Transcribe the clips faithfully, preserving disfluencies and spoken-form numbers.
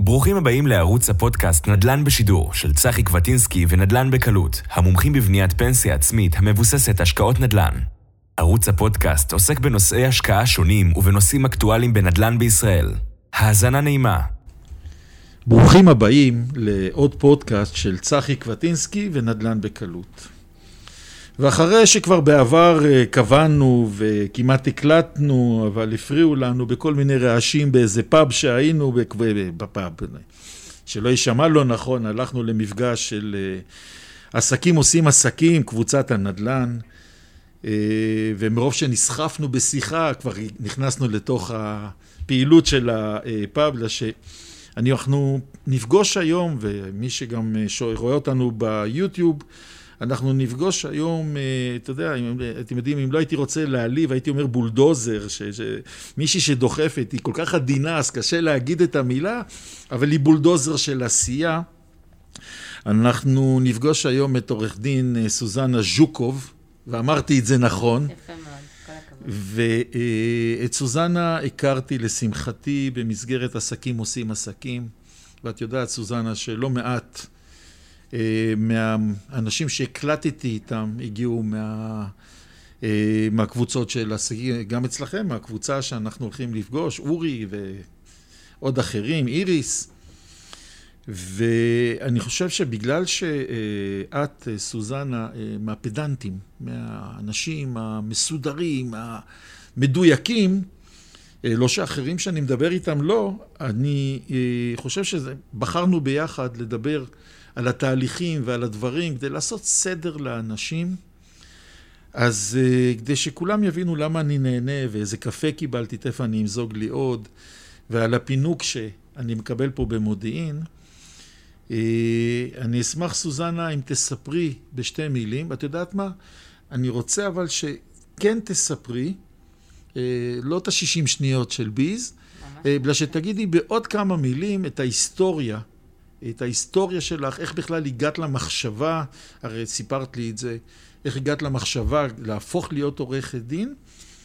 ברוכים הבאים לערוץ הפודקאסט נדל"ן בשידור של צחי קווטינסקי ונדל"ן בקלות, המומחים בבניית פנסיה עצמית המבוססת השקעות נדל"ן. ערוץ הפודקאסט עוסק בנושאי השקעה שונים ובנושאים אקטואליים בנדל"ן בישראל. האזנה נעימה. ברוכים הבאים לעוד פודקאסט של צחי קווטינסקי ונדל"ן בקלות. ואחרי שכבר בעבר קבענו וכמעט הקלטנו, אבל הפריעו לנו בכל מיני רעשים באיזה פאב שהיינו, בפאב, שלא יישמע לא נכון, הלכנו למפגש של עסקים עושים עסקים, קבוצת הנדל"ן, ומרוב שנסחפנו בשיחה, כבר נכנסנו לתוך הפעילות של הפאב, אנחנו נפגוש היום, ומי שגם רואה אותנו ביוטיוב, אנחנו נפגוש היום, אתה יודע, אתם יודעים, אם לא הייתי רוצה להעליב, הייתי אומר בולדוזר, מישהי שדוחפת, היא כל כך עדינה, אז קשה להגיד את המילה, אבל היא בולדוזר של עשייה. אנחנו נפגוש היום את עורך דין סוזנה ז'וקוב, ואמרתי את זה נכון. יפה מאוד, כל הכבוד. ואת סוזנה הכרתי לשמחתי במסגרת עסקים עושים עסקים, ואת יודעת, סוזנה, שלא מעט מהאנשים שהקלטתי איתם הגיעו מה, מהקבוצות של עסקים, גם אצלכם, מהקבוצה שאנחנו הולכים לפגוש, אורי ועוד אחרים, איריס. ואני חושב שבגלל שאת, סוזנה, מהפדנטים, מהאנשים המסודרים, המדויקים, לא שאחרים שאני מדבר איתם לא, אני חושב שבחרנו ביחד לדבר על התהליכים ועל הדברים, כדי לעשות סדר לאנשים, אז כדי שכולם יבינו למה אני נהנה, ואיזה קפה קיבלתי, תכף אני אמזוג לי עוד, ועל הפינוק שאני מקבל פה במודיעין, אני אשמח, סוזנה, אם תספרי בשתי מילים, את יודעת מה? אני רוצה אבל שכן תספרי, לא את ה-שישים שניות של ביז, בגלל שתגידי בעוד כמה מילים את ההיסטוריה, את ההיסטוריה שלך, איך בכלל הגעת למחשבה, הרי סיפרת לי את זה, איך הגעת למחשבה להפוך להיות עורכת דין,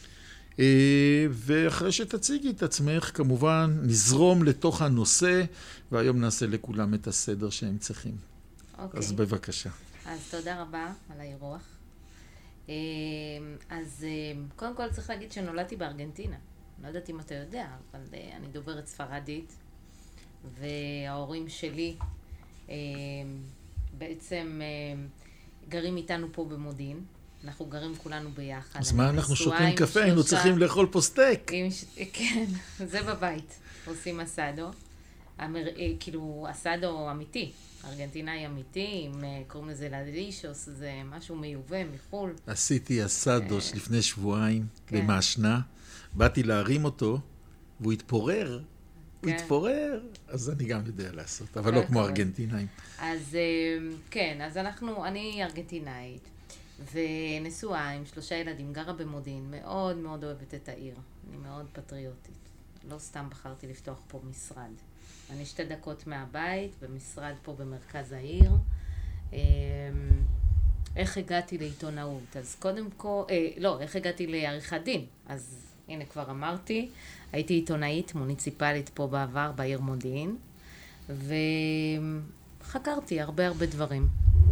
ואחרי שתציגי את עצמך, כמובן נזרום לתוך הנושא, והיום נעשה לכולם את הסדר שהם צריכים. אוקיי. אז בבקשה. אז תודה רבה על האירוח. אז קודם כל צריך להגיד שנולדתי בארגנטינה. לא יודעת אם אתה יודע, אבל אני דוברת ספרדית. וההורים שלי אה, בעצם אה, גרים איתנו פה במודיעין. אנחנו גרים כולנו ביחד. אז מה אנחנו שותים קפה? היינו צריכים לאכול פה סטייק. עם, כן, זה בבית. עושים אסדו. אמר, אה, כאילו, אסדו אמיתי. ארגנטינאי אמיתי, עם, קוראים לזה לדישוס, זה משהו מיובא מחול. עשיתי אסדו אה, לפני שבועיים, כן. במעשנה. באתי להרים אותו, והוא התפורר. הוא כן. התפורר, אז אני גם יודע לעשות, אבל לא כמו ארגנטינאים. אז כן, אז אנחנו, אני ארגנטינאית, ונשואה עם שלושה ילדים, גרה במודיעין, מאוד מאוד אוהבת את העיר, אני מאוד פטריוטית. לא סתם בחרתי לפתוח פה משרד. אני שתי דקות מהבית, במשרד פה במרכז העיר. איך הגעתי לעיתונאות? אז קודם כל, אה, לא, איך הגעתי לעריכת דין? אז הנה כבר אמרתי, הייתי עיתונאית מוניציפלית פה בעבר בעיר מודיעין, וחקרתי הרבה הרבה דברים.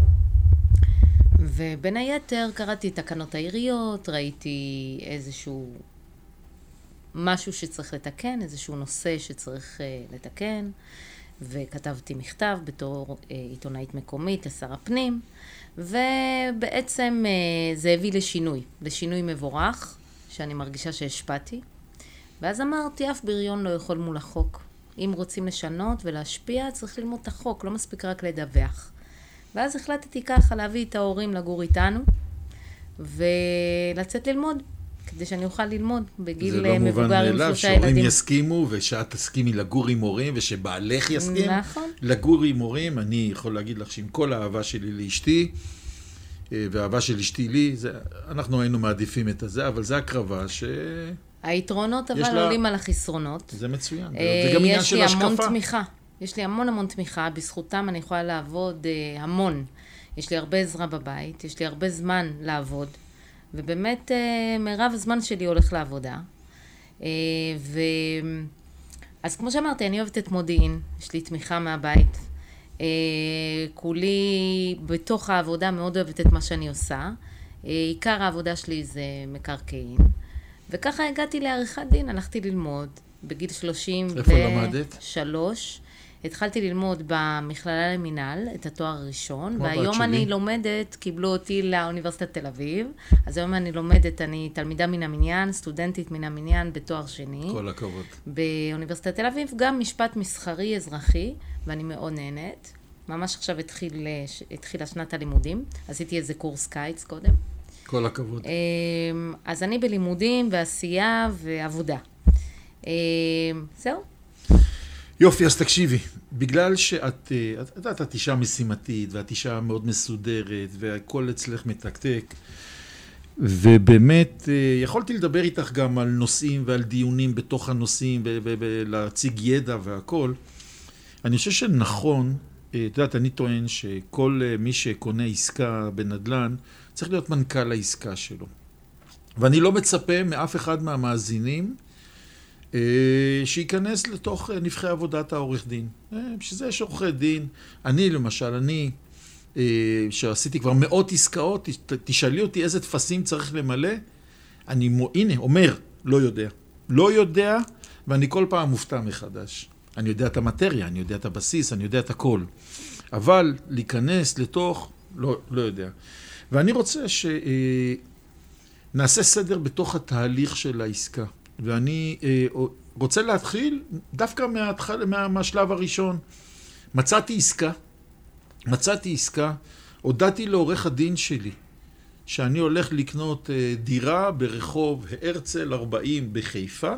ובין היתר קראתי תקנות העיריות, ראיתי איזשהו משהו שצריך לתקן, איזשהו נושא שצריך uh, לתקן, וכתבתי מכתב בתור uh, עיתונאית מקומית לשר הפנים, ובעצם uh, זה הביא לשינוי, לשינוי מבורך, שאני מרגישה שהשפעתי. ואז אמרתי, אף בריון לא יכול מול החוק. אם רוצים לשנות ולהשפיע, צריך ללמוד את החוק, לא מספיק רק לדווח. ואז החלטתי ככה להביא את ההורים לגור איתנו, ולצאת ללמוד, כדי שאני אוכל ללמוד בגיל מבוגר עם שלושה ילדים. זה לא מובן מאליו, שהורים יסכימו, ושאת תסכימי לגור עם הורים, ושבעלך יסכים נכון. לגור עם הורים. אני יכול להגיד לך שעם כל האהבה שלי לאשתי, והאהבה של אשתי לי, זה, אנחנו היינו מעדיפים את זה, אבל זה הקרבה ש... היתרונות אבל לה... עולים על החסרונות. זה מצוין. זה גם עניין של השקפה. יש לי המון תמיכה. יש לי המון המון תמיכה. בזכותם אני יכולה לעבוד אה, המון. יש לי הרבה עזרה בבית. יש לי הרבה זמן לעבוד. ובאמת אה, מרב הזמן שלי הולך לעבודה. אה, ו... אז כמו שאמרתי, אני אוהבת את מודיעין, יש לי תמיכה מהבית. אה, כולי בתוך העבודה מאוד אוהבת את מה שאני עושה. אה, עיקר העבודה שלי זה מקרקעין. וככה הגעתי לעריכת דין, הלכתי ללמוד בגיל שלושים ושלוש. איפה למדת? התחלתי ללמוד במכללה למינהל, את התואר הראשון, והיום אני לומדת, קיבלו אותי לאוניברסיטת תל אביב, אז היום אני לומדת, אני תלמידה מן המניין, סטודנטית מן המניין בתואר שני. כל הכבוד. באוניברסיטת תל אביב, גם משפט מסחרי אזרחי, ואני מאוד נהנית. ממש עכשיו התחיל, התחילה שנת הלימודים, עשיתי איזה קורס קיץ קודם. כל הכבוד. אז אני בלימודים ועשייה ועבודה. זהו. יופי, אז תקשיבי, בגלל שאת, את יודעת, את אישה משימתית, ואת אישה מאוד מסודרת, והכל אצלך מתקתק, ובאמת יכולתי לדבר איתך גם על נושאים ועל דיונים בתוך הנושאים, ולהציג ידע והכל. אני חושב שנכון, את יודעת, אני טוען שכל מי שקונה עסקה בנדל"ן, צריך להיות מנכ"ל העסקה שלו. ואני לא מצפה מאף אחד מהמאזינים, שייכנס לתוך נבחי עבודת העורך דין. שזה יש עורכי דין. אני למשל, אני, שעשיתי כבר מאות עסקאות, תשאלי אותי איזה תפסים צריך למלא, אני, הנה, אומר, לא יודע. לא יודע, ואני כל פעם מופתע מחדש. אני יודע את המטריה, אני יודע את הבסיס, אני יודע את הכל. אבל להיכנס לתוך, לא, לא יודע. ואני רוצה שנעשה סדר בתוך התהליך של העסקה. ואני אה, רוצה להתחיל דווקא מהתחל, מה, מהשלב הראשון. מצאתי עסקה, מצאתי עסקה, הודעתי לעורך הדין שלי, שאני הולך לקנות אה, דירה ברחוב הרצל ארבעים בחיפה.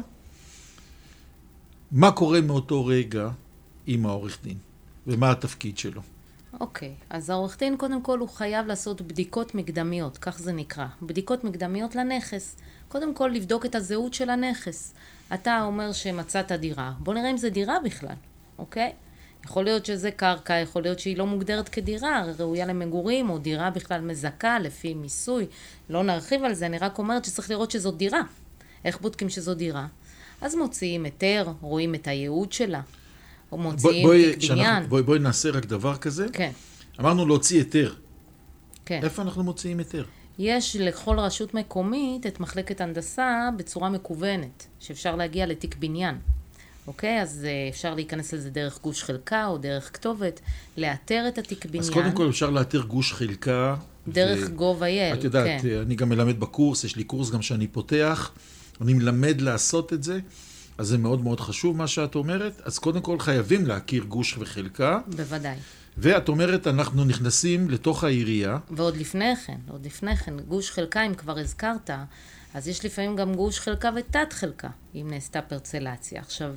מה קורה מאותו רגע עם העורך דין, ומה התפקיד שלו? אוקיי, okay. אז העורך דין קודם כל הוא חייב לעשות בדיקות מקדמיות, כך זה נקרא, בדיקות מקדמיות לנכס. קודם כל לבדוק את הזהות של הנכס. אתה אומר שמצאת דירה, בוא נראה אם זה דירה בכלל, אוקיי? יכול להיות שזה קרקע, יכול להיות שהיא לא מוגדרת כדירה, ראויה למגורים, או דירה בכלל מזכה לפי מיסוי. לא נרחיב על זה, אני רק אומרת שצריך לראות שזו דירה. איך בודקים שזו דירה? אז מוציאים היתר, רואים את הייעוד שלה, או מוציאים תיק בניין. בואי, בואי נעשה רק דבר כזה. כן. אמרנו להוציא היתר. כן. איפה אנחנו מוציאים היתר? יש לכל רשות מקומית את מחלקת הנדסה בצורה מקוונת, שאפשר להגיע לתיק בניין. אוקיי? אז אפשר להיכנס לזה דרך גוש חלקה או דרך כתובת, לאתר את התיק בניין. אז קודם כל אפשר לאתר גוש חלקה. דרך ו... גוב.איי. את יודעת, כן. אני גם מלמד בקורס, יש לי קורס גם שאני פותח, אני מלמד לעשות את זה, אז זה מאוד מאוד חשוב מה שאת אומרת. אז קודם כל חייבים להכיר גוש וחלקה. בוודאי. ואת אומרת, אנחנו נכנסים לתוך העירייה. ועוד לפני כן, עוד לפני כן, גוש חלקה, אם כבר הזכרת, אז יש לפעמים גם גוש חלקה ותת חלקה, אם נעשתה פרצלציה. עכשיו,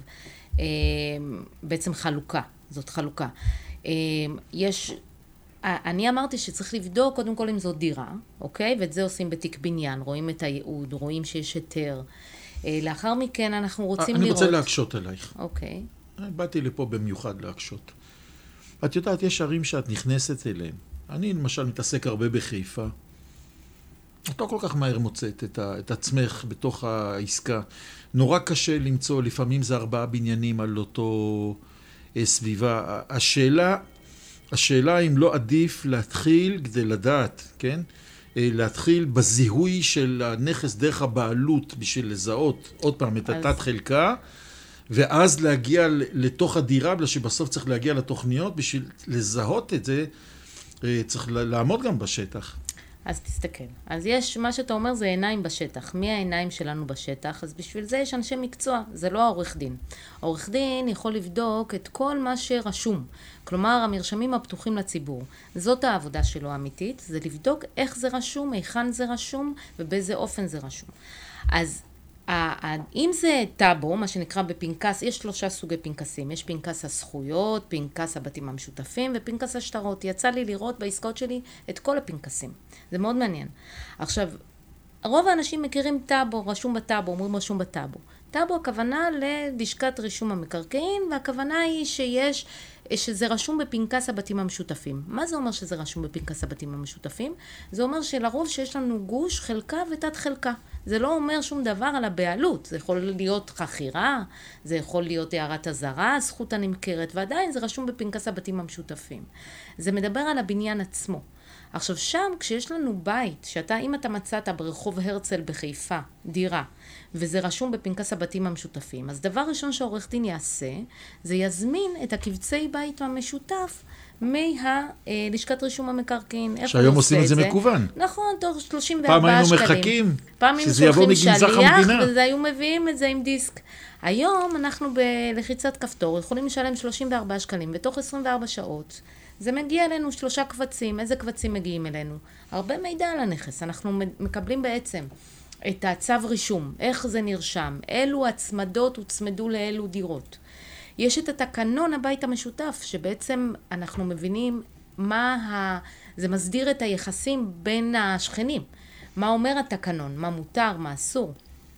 בעצם חלוקה, זאת חלוקה. יש, אני אמרתי שצריך לבדוק קודם כל אם זאת דירה, אוקיי? ואת זה עושים בתיק בניין, רואים את הייעוד, רואים שיש היתר. לאחר מכן אנחנו רוצים אני לראות... אני רוצה להקשות עלייך. אוקיי. באתי לפה במיוחד להקשות. את יודעת, יש ערים שאת נכנסת אליהם. אני למשל מתעסק הרבה בחיפה. את לא כל כך מהר מוצאת את, ה, את עצמך בתוך העסקה. נורא קשה למצוא, לפעמים זה ארבעה בניינים על אותו אה, סביבה. השאלה, השאלה אם לא עדיף להתחיל כדי לדעת, כן? אה, להתחיל בזיהוי של הנכס דרך הבעלות בשביל לזהות עוד פעם את התת חלקה, ואז להגיע לתוך הדירה, בגלל שבסוף צריך להגיע לתוכניות, בשביל לזהות את זה, צריך לעמוד גם בשטח. אז תסתכל. אז יש, מה שאתה אומר זה עיניים בשטח. מי העיניים שלנו בשטח? אז בשביל זה יש אנשי מקצוע, זה לא העורך דין. העורך דין יכול לבדוק את כל מה שרשום. כלומר, המרשמים הפתוחים לציבור. זאת העבודה שלו האמיתית, זה לבדוק איך זה רשום, היכן זה רשום, ובאיזה אופן זה רשום. אז אם זה טאבו, מה שנקרא בפנקס, יש שלושה סוגי פנקסים. יש פנקס הזכויות, פנקס הבתים המשותפים ופנקס השטרות. יצא לי לראות בעסקאות שלי את כל הפנקסים. זה מאוד מעניין. עכשיו, רוב האנשים מכירים טאבו, רשום בטאבו, אומרים רשום בטאבו. טאבו הכוונה ללשכת רישום המקרקעין, והכוונה היא שיש שזה רשום בפנקס הבתים המשותפים. מה זה אומר שזה רשום בפנקס הבתים המשותפים? זה אומר שלרוב שיש לנו גוש, חלקה ותת חלקה. זה לא אומר שום דבר על הבעלות. זה יכול להיות חכירה, זה יכול להיות הערת הזרה, זכות הנמכרת, ועדיין זה רשום בפנקס הבתים המשותפים. זה מדבר על הבניין עצמו. עכשיו שם, כשיש לנו בית, שאתה, אם אתה מצאת ברחוב הרצל בחיפה, דירה, וזה רשום בפנקס הבתים המשותפים, אז דבר ראשון שעורך דין יעשה, זה יזמין את הקבצי בית המשותף מהלשכת רישום המקרקעין. שהיום עושים את זה מקוון. נכון, תוך שלושים וארבעה שקלים. פעם היינו מחכים, שזה יבוא מגנזך המדינה. והיו מביאים את זה עם דיסק. היום אנחנו בלחיצת כפתור, יכולים לשלם שלושים וארבעה שקלים, ותוך עשרים וארבע שעות, זה מגיע אלינו שלושה קבצים. איזה קבצים מגיעים אלינו? הרבה מידע על הנכס. אנחנו מקבלים בעצם את הצו רישום, איך זה נרשם, אילו הצמדות הוצמדו לאילו דירות. יש את התקנון הבית המשותף, שבעצם אנחנו מבינים מה ה... זה מסדיר את היחסים בין השכנים. מה אומר התקנון, מה מותר, מה אסור.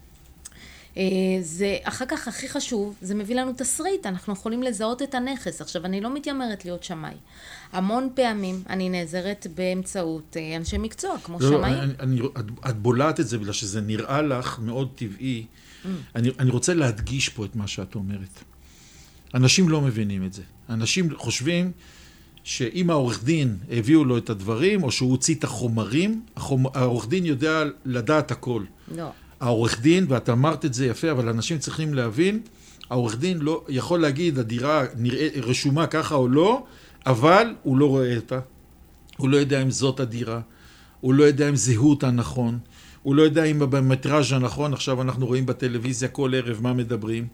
זה אחר כך הכי חשוב, זה מביא לנו תסריט, אנחנו יכולים לזהות את הנכס. עכשיו, אני לא מתיימרת להיות שמאי. המון פעמים אני נעזרת באמצעות אנשי מקצוע, כמו לא, שמאי. אני, אני, את, את בולעת את זה בגלל שזה נראה לך מאוד טבעי. Mm. אני, אני רוצה להדגיש פה את מה שאת אומרת. אנשים לא מבינים את זה. אנשים חושבים שאם העורך דין הביאו לו את הדברים, או שהוא הוציא את החומרים, החומ... העורך דין יודע לדעת הכל. לא. העורך דין, ואת אמרת את זה יפה, אבל אנשים צריכים להבין, העורך דין לא יכול להגיד, הדירה נראה, רשומה ככה או לא, אבל הוא לא רואה אותה. הוא לא יודע אם זאת הדירה, הוא לא יודע אם זיהו אותה נכון, הוא לא יודע אם במטראז' הנכון, עכשיו אנחנו רואים בטלוויזיה כל ערב מה מדברים.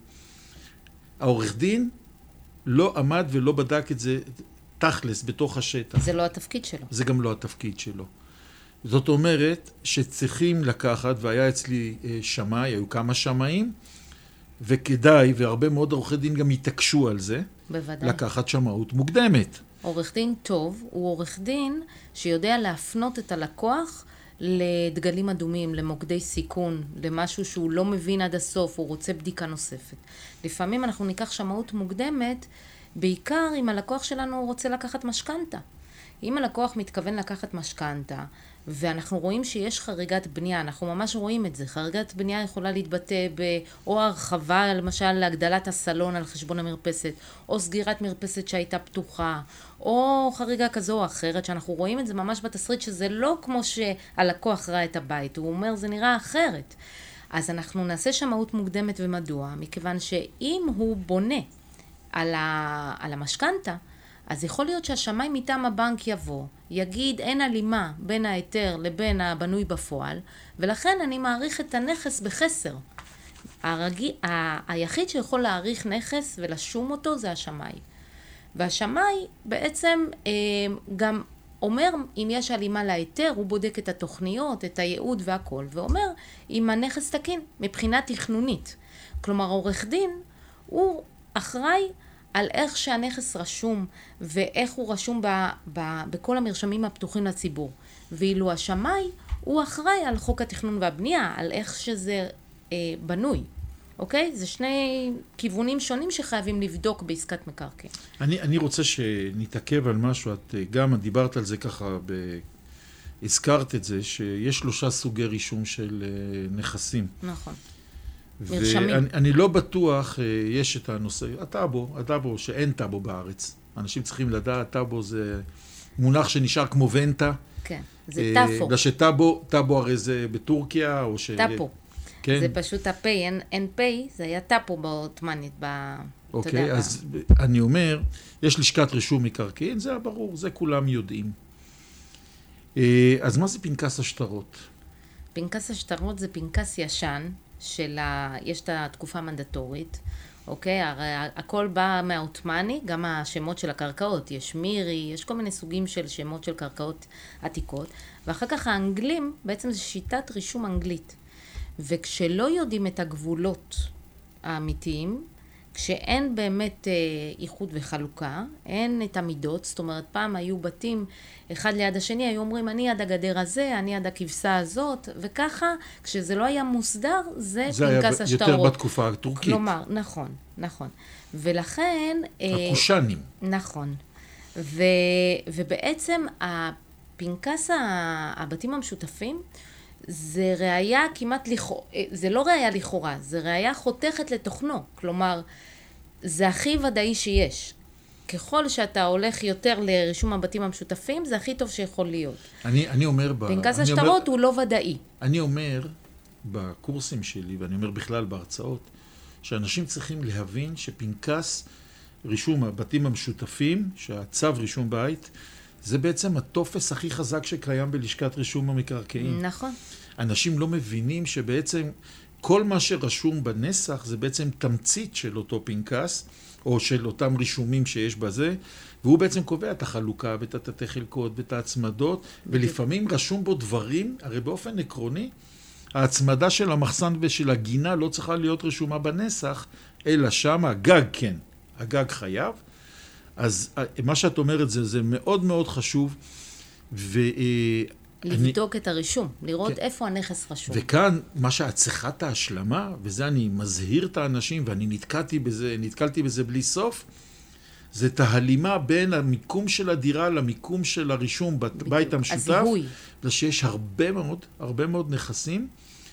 העורך דין לא עמד ולא בדק את זה תכלס בתוך השטח. זה לא התפקיד שלו. זה גם לא התפקיד שלו. זאת אומרת שצריכים לקחת, והיה אצלי שמאי, היו כמה שמאים, וכדאי, והרבה מאוד עורכי דין גם התעקשו על זה, בוודאי. לקחת שמאות מוקדמת. עורך דין טוב הוא עורך דין שיודע להפנות את הלקוח לדגלים אדומים, למוקדי סיכון, למשהו שהוא לא מבין עד הסוף, הוא רוצה בדיקה נוספת. לפעמים אנחנו ניקח שמאות מוקדמת, בעיקר אם הלקוח שלנו רוצה לקחת משכנתה. אם הלקוח מתכוון לקחת משכנתה, ואנחנו רואים שיש חריגת בנייה, אנחנו ממש רואים את זה. חריגת בנייה יכולה להתבטא או הרחבה, למשל להגדלת הסלון על חשבון המרפסת, או סגירת מרפסת שהייתה פתוחה, או חריגה כזו או אחרת, שאנחנו רואים את זה ממש בתסריט, שזה לא כמו שהלקוח ראה את הבית, הוא אומר זה נראה אחרת. אז אנחנו נעשה שמאות מוקדמת. ומדוע? מכיוון שאם הוא בונה על, ה... על המשכנתה, אז יכול להיות שהשמאי מטעם הבנק יבוא, יגיד אין הלימה בין ההיתר לבין הבנוי בפועל, ולכן אני מעריך את הנכס בחסר. הרגיל, ה... היחיד שיכול להעריך נכס ולשום אותו זה השמאי. והשמאי בעצם אה, גם אומר אם יש הלימה להיתר, הוא בודק את התוכניות, את הייעוד והכל, ואומר אם הנכס תקין מבחינה תכנונית. כלומר, עורך דין הוא אחראי על איך שהנכס רשום ואיך הוא רשום ב, ב, בכל המרשמים הפתוחים לציבור. ואילו השמאי הוא אחראי על חוק התכנון והבנייה, על איך שזה אה, בנוי. אוקיי? זה שני כיוונים שונים שחייבים לבדוק בעסקת מקרקעין. אני, אני רוצה שנתעכב על משהו, את גם דיברת על זה ככה, ב... הזכרת את זה, שיש שלושה סוגי רישום של נכסים. נכון. מרשמים. ואני אני לא בטוח, יש את הנושא, הטאבו, הטאבו, שאין טאבו בארץ. אנשים צריכים לדעת, טאבו זה מונח שנשאר כמו ונטה. כן, זה טאפו. בגלל שטאבו, טאבו הרי זה בטורקיה, או ש... טאפו. כן. זה פשוט הפי, אין, אין פי, זה היה טאפו בעות'מאנית, ב... אוקיי, אז אני אומר, יש לשכת רישום מקרקעין, זה ברור, זה כולם יודעים. אז מה זה פנקס השטרות? פנקס השטרות זה פנקס ישן, של ה... יש את התקופה המנדטורית, אוקיי? הרי הכל בא מהעות'מאני, גם השמות של הקרקעות, יש מירי, יש כל מיני סוגים של שמות של קרקעות עתיקות, ואחר כך האנגלים, בעצם זה שיטת רישום אנגלית. וכשלא יודעים את הגבולות האמיתיים, כשאין באמת אה, איחוד וחלוקה, אין את המידות, זאת אומרת, פעם היו בתים אחד ליד השני, היו אומרים, אני יד הגדר הזה, אני יד הכבשה הזאת, וככה, כשזה לא היה מוסדר, זה, זה פנקס השטרות. זה היה יותר בתקופה הטורקית. כלומר, נכון, נכון. ולכן... הקושנים. אה, נכון. ו, ובעצם הפנקס הבתים המשותפים, זה ראיה כמעט לכאורה, זה לא ראיה לכאורה, זה ראיה חותכת לתוכנו. כלומר, זה הכי ודאי שיש. ככל שאתה הולך יותר לרישום הבתים המשותפים, זה הכי טוב שיכול להיות. אני, אני אומר... פנקס השטרות הוא לא ודאי. אני אומר בקורסים שלי, ואני אומר בכלל בהרצאות, שאנשים צריכים להבין שפנקס רישום הבתים המשותפים, שהצו רישום בית, זה בעצם הטופס הכי חזק שקיים בלשכת רישום המקרקעין. נכון. אנשים לא מבינים שבעצם כל מה שרשום בנסח זה בעצם תמצית של אותו פנקס, או של אותם רישומים שיש בזה, והוא בעצם קובע את החלוקה ואת התתי חלקות ואת ההצמדות, ולפעמים רשום בו דברים, הרי באופן עקרוני, ההצמדה של המחסן ושל הגינה לא צריכה להיות רשומה בנסח, אלא שם הגג כן, הגג חייב. אז מה שאת אומרת זה, זה מאוד מאוד חשוב, ו... לבדוק אני... את הרישום, לראות כן. איפה הנכס רשום. וכאן, מה שהצלחת ההשלמה, וזה אני מזהיר את האנשים, ואני נתקלתי בזה, נתקלתי בזה בלי סוף, זה את ההלימה בין המיקום של הדירה למיקום של הרישום בבית המשותף. הזיהוי. שיש הרבה מאוד, הרבה מאוד נכסים,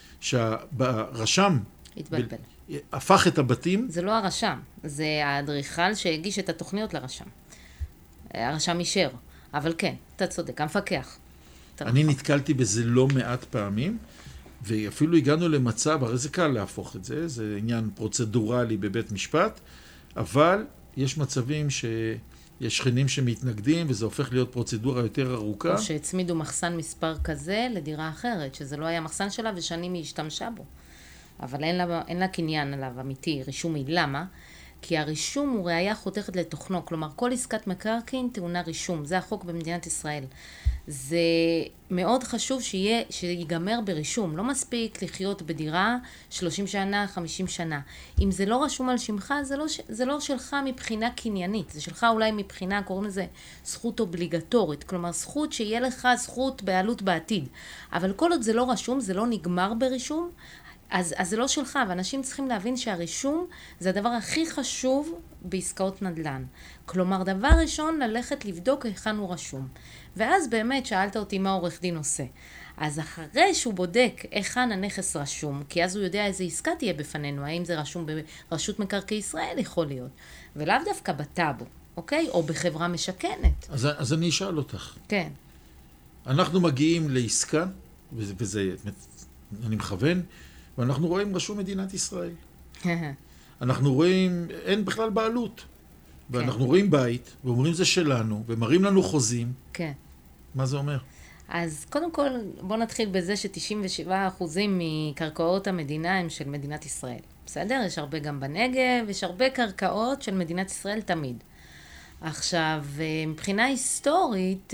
שהרשם... התבלבל. ב... הפך את הבתים. זה לא הרשם, זה האדריכל שהגיש את התוכניות לרשם. הרשם אישר, אבל כן, אתה צודק, המפקח. אני נתקלתי בזה לא מעט פעמים, ואפילו הגענו למצב, הרי זה קל להפוך את זה, זה עניין פרוצדורלי בבית משפט, אבל יש מצבים שיש שכנים שמתנגדים, וזה הופך להיות פרוצדורה יותר ארוכה. או שהצמידו מחסן מספר כזה לדירה אחרת, שזה לא היה מחסן שלה ושנים היא השתמשה בו. אבל אין לה, אין לה קניין עליו אמיתי, רישומי. למה? כי הרישום הוא ראיה חותכת לתוכנו, כלומר כל עסקת מקרקעין טעונה רישום, זה החוק במדינת ישראל. זה מאוד חשוב שיהיה, שיגמר ברישום, לא מספיק לחיות בדירה שלושים שנה, חמישים שנה. אם זה לא רשום על שמך, זה לא, זה לא שלך מבחינה קניינית, זה שלך אולי מבחינה, קוראים לזה זכות אובליגטורית, כלומר זכות שיהיה לך זכות בעלות בעתיד. אבל כל עוד זה לא רשום, זה לא נגמר ברישום, אז, אז זה לא שלך, ואנשים צריכים להבין שהרישום זה הדבר הכי חשוב בעסקאות נדל"ן. כלומר, דבר ראשון, ללכת לבדוק היכן הוא רשום. ואז באמת שאלת אותי מה עורך דין עושה. אז אחרי שהוא בודק היכן הנכס רשום, כי אז הוא יודע איזה עסקה תהיה בפנינו, האם זה רשום ברשות מקרקעי ישראל, יכול להיות. ולאו דווקא בטאבו, אוקיי? או בחברה משכנת. אז, אז אני אשאל אותך. כן. אנחנו מגיעים לעסקה, וזה, וזה אני מכוון, ואנחנו רואים רשום מדינת ישראל. אנחנו רואים, אין בכלל בעלות. ואנחנו רואים בית, ואומרים זה שלנו, ומראים לנו חוזים. כן. מה זה אומר? אז קודם כל, בוא נתחיל בזה ש-תשעים ושבעה אחוזים מקרקעות המדינה הם של מדינת ישראל. בסדר? יש הרבה גם בנגב, יש הרבה קרקעות של מדינת ישראל תמיד. עכשיו, מבחינה היסטורית,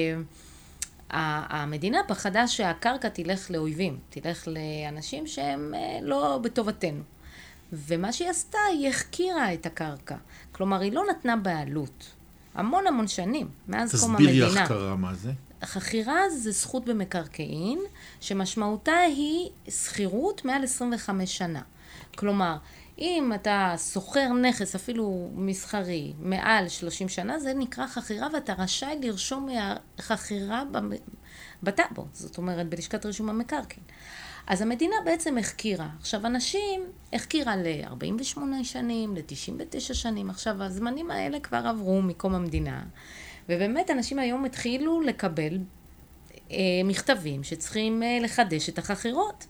המדינה פחדה שהקרקע תלך לאויבים, תלך לאנשים שהם לא בטובתנו. ומה שהיא עשתה, היא החקירה את הקרקע. כלומר, היא לא נתנה בעלות. המון המון שנים, מאז קום המדינה. תסבירי החכרה מה זה? החכירה זה זכות במקרקעין, שמשמעותה היא שכירות מעל עשרים וחמש שנה. כלומר, אם אתה סוחר נכס, אפילו מסחרי, מעל שלושים שנה, זה נקרא חכירה, ואתה רשאי לרשום חכירה בטאבו, זאת אומרת, בלשכת רישום המקרקעין. אז המדינה בעצם החקירה. עכשיו, אנשים החקירה ל-ארבעים ושמונה שנים, ל-תשעים ותשע שנים. עכשיו, הזמנים האלה כבר עברו מקום המדינה. ובאמת, אנשים היום התחילו לקבל אה, מכתבים שצריכים אה, לחדש את החכירות.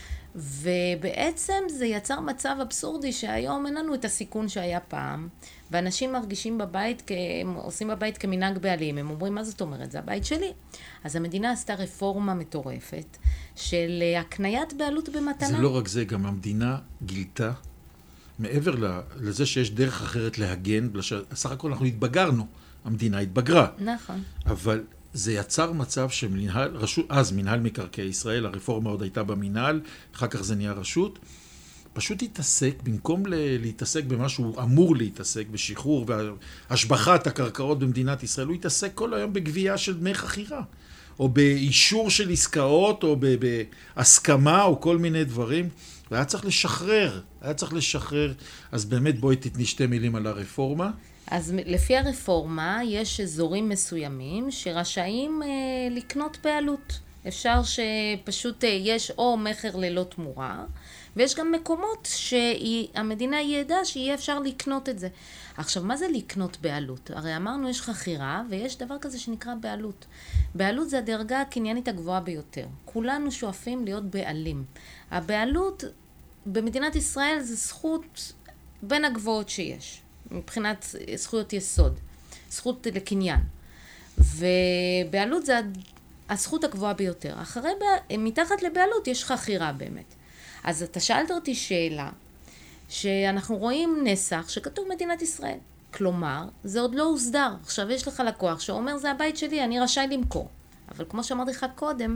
ובעצם זה יצר מצב אבסורדי שהיום אין לנו את הסיכון שהיה פעם, ואנשים מרגישים בבית, הם עושים בבית כמנהג בעלים, הם אומרים, מה זאת אומרת? זה הבית שלי. אז המדינה עשתה רפורמה מטורפת של הקניית בעלות במתנה. זה לא רק זה, גם המדינה גילתה, מעבר לזה שיש דרך אחרת להגן, סך הכל אנחנו התבגרנו, המדינה התבגרה. נכון. אבל זה יצר מצב שמנהל, רשות, אז מנהל מקרקעי ישראל, הרפורמה עוד הייתה במנהל, אחר כך זה נהיה רשות, פשוט יתעסק, במקום ל- להתעסק במה שהוא אמור להתעסק, בשחרור והשבחת הקרקעות במדינת ישראל, הוא יתעסק כל היום בגבייה של דמי חכירה, או באישור של עסקאות, או ב- בהסכמה, או כל מיני דברים. והיה צריך לשחרר, היה צריך לשחרר. אז באמת בואי תתני שתי מילים על הרפורמה. אז לפי הרפורמה יש אזורים מסוימים שרשאים אה, לקנות בעלות. אפשר שפשוט אה, יש או מחר ללא תמורה, ויש גם מקומות שהמדינה ידעה שיהיה אפשר לקנות את זה. עכשיו, מה זה לקנות בעלות? הרי אמרנו יש חכירה ויש דבר כזה שנקרא בעלות. בעלות זה הדרגה הקניינית הגבוהה ביותר. כולנו שואפים להיות בעלים. הבעלות במדינת ישראל זה זכות בין הגבוהות שיש, מבחינת זכויות יסוד, זכות לקניין. ובעלות זה הזכות הגבוהה ביותר. אחרי, מתחת לבעלות יש חכירה באמת. אז אתה שאלת אותי שאלה, שאנחנו רואים נסח שכתוב מדינת ישראל. כלומר, זה עוד לא הוסדר. עכשיו יש לך לקוח שאומר, זה הבית שלי, אני רשאי למכור. אבל כמו שאמרתי לך קודם,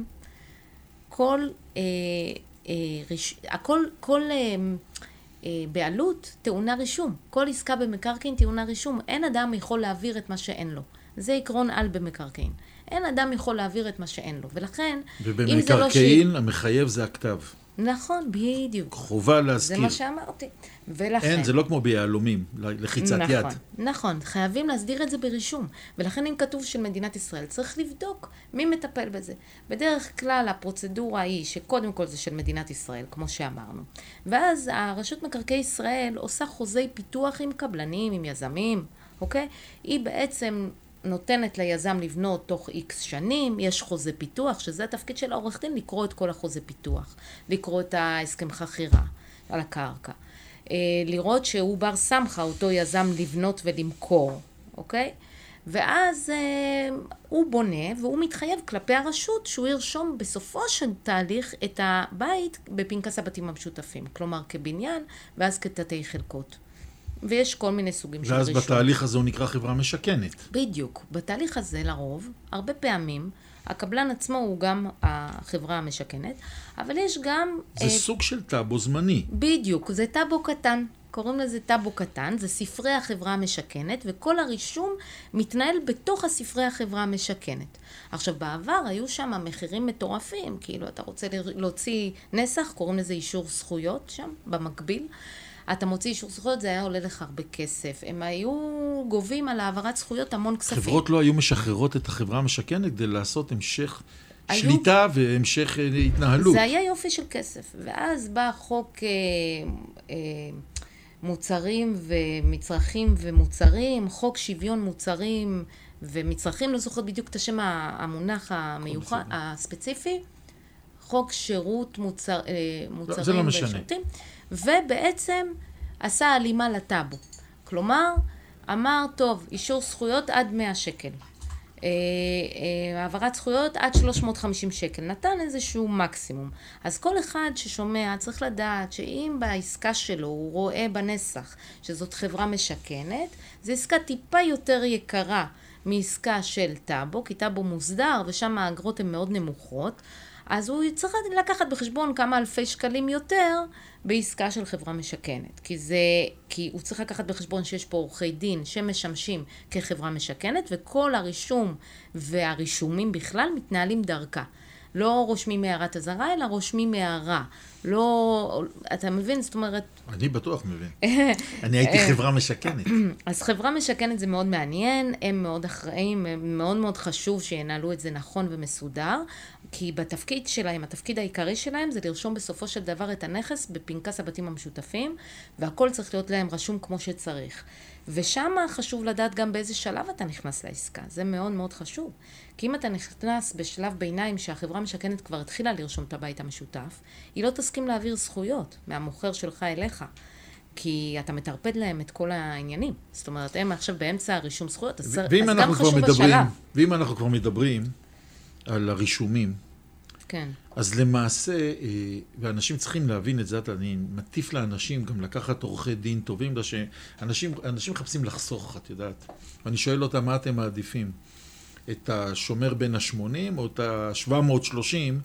כל, אה, אה, ריש... הכל, כל אה, אה, בעלות טעונה רישום. כל עסקה במקרקעין טעונה רישום. אין אדם יכול להעביר את מה שאין לו. זה עקרון על במקרקעין. אין אדם יכול להעביר את מה שאין לו. ולכן, אם זה לא... ובמקרקעין המחייב זה הכתב. נכון, בדיוק. חובה להזכיר. זה מה שאמרתי. ולכן... אין, זה לא כמו ביהלומים, לחיצת נכון, יד. נכון, חייבים להסדיר את זה ברישום. ולכן אם כתוב של מדינת ישראל, צריך לבדוק מי מטפל בזה. בדרך כלל הפרוצדורה היא שקודם כל זה של מדינת ישראל, כמו שאמרנו. ואז הרשות מקרקעי ישראל עושה חוזי פיתוח עם קבלנים, עם יזמים, אוקיי? היא בעצם... נותנת ליזם לבנות תוך איקס שנים, יש חוזה פיתוח, שזה התפקיד של העורך דין, לקרוא את כל החוזה פיתוח, לקרוא את ההסכם חכירה על הקרקע, לראות שהוא בר סמכה, אותו יזם לבנות ולמכור, אוקיי? ואז הוא בונה והוא מתחייב כלפי הרשות שהוא ירשום בסופו של תהליך את הבית בפנקס הבתים המשותפים, כלומר כבניין ואז כתתי חלקות. ויש כל מיני סוגים של רישום. ואז בתהליך הזה הוא נקרא חברה משכנת. בדיוק. בתהליך הזה לרוב, הרבה פעמים, הקבלן עצמו הוא גם החברה המשכנת, אבל יש גם... זה אה, סוג של טאבו זמני. בדיוק, זה טאבו קטן. קוראים לזה טאבו קטן, זה ספרי החברה המשכנת, וכל הרישום מתנהל בתוך הספרי החברה המשכנת. עכשיו, בעבר היו שם מחירים מטורפים, כאילו אתה רוצה להוציא נסח, קוראים לזה אישור זכויות שם, במקביל. אתה מוציא אישור זכויות, זה היה עולה לך הרבה כסף. הם היו גובים על העברת זכויות המון כספים. חברות לא היו משחררות את החברה המשכנת כדי לעשות המשך היו... שליטה והמשך התנהלות. זה היה יופי של כסף. ואז בא חוק אה, אה, מוצרים ומצרכים ומוצרים, חוק שוויון מוצרים ומצרכים, לא זוכרת בדיוק את השם המונח המיוחד, הספציפי, חוק שירות מוצר, אה, מוצרים לא, זה לא משנה. ושירותים. ובעצם עשה הלימה לטאבו. כלומר, אמר, טוב, אישור זכויות עד מאה שקל. אה, אה, העברת זכויות עד שלוש מאות וחמישים שקל. נתן איזשהו מקסימום. אז כל אחד ששומע צריך לדעת שאם בעסקה שלו הוא רואה בנסח שזאת חברה משכנת, זו עסקה טיפה יותר יקרה מעסקה של טאבו, כי טאבו מוסדר ושם האגרות הן מאוד נמוכות. אז הוא צריך לקחת בחשבון כמה אלפי שקלים יותר בעסקה של חברה משכנת. כי זה, כי הוא צריך לקחת בחשבון שיש פה עורכי דין שמשמשים כחברה משכנת, וכל הרישום והרישומים בכלל מתנהלים דרכה. לא רושמים מהערת הזרה, אלא רושמים מהערה. לא, אתה מבין? זאת אומרת... אני בטוח מבין. אני הייתי חברה משכנת. אז חברה משכנת זה מאוד מעניין, הם מאוד אחראים, מאוד מאוד חשוב שינהלו את זה נכון ומסודר, כי בתפקיד שלהם, התפקיד העיקרי שלהם זה לרשום בסופו של דבר את הנכס בפנקס הבתים המשותפים, והכל צריך להיות להם רשום כמו שצריך. ושם חשוב לדעת גם באיזה שלב אתה נכנס לעסקה, זה מאוד מאוד חשוב. כי אם אתה נכנס בשלב ביניים שהחברה משכנת כבר התחילה לרשום את הבית המשותף, היא לא תסכים להעביר זכויות מהמוכר שלך אליך, כי אתה מטרפד להם את כל העניינים. זאת אומרת, הם עכשיו באמצע הרישום זכויות, אז, אז גם חשוב מדברים, בשלב. ואם אנחנו כבר מדברים על הרישומים, כן. אז למעשה, ואנשים צריכים להבין את זה, אני מטיף לאנשים גם לקחת עורכי דין טובים, שאנשים אנשים מחפשים לחסוך, את יודעת. ואני שואל אותם, מה אתם מעדיפים? את השומר בין השמונים או את ה-שבע מאות ושלושים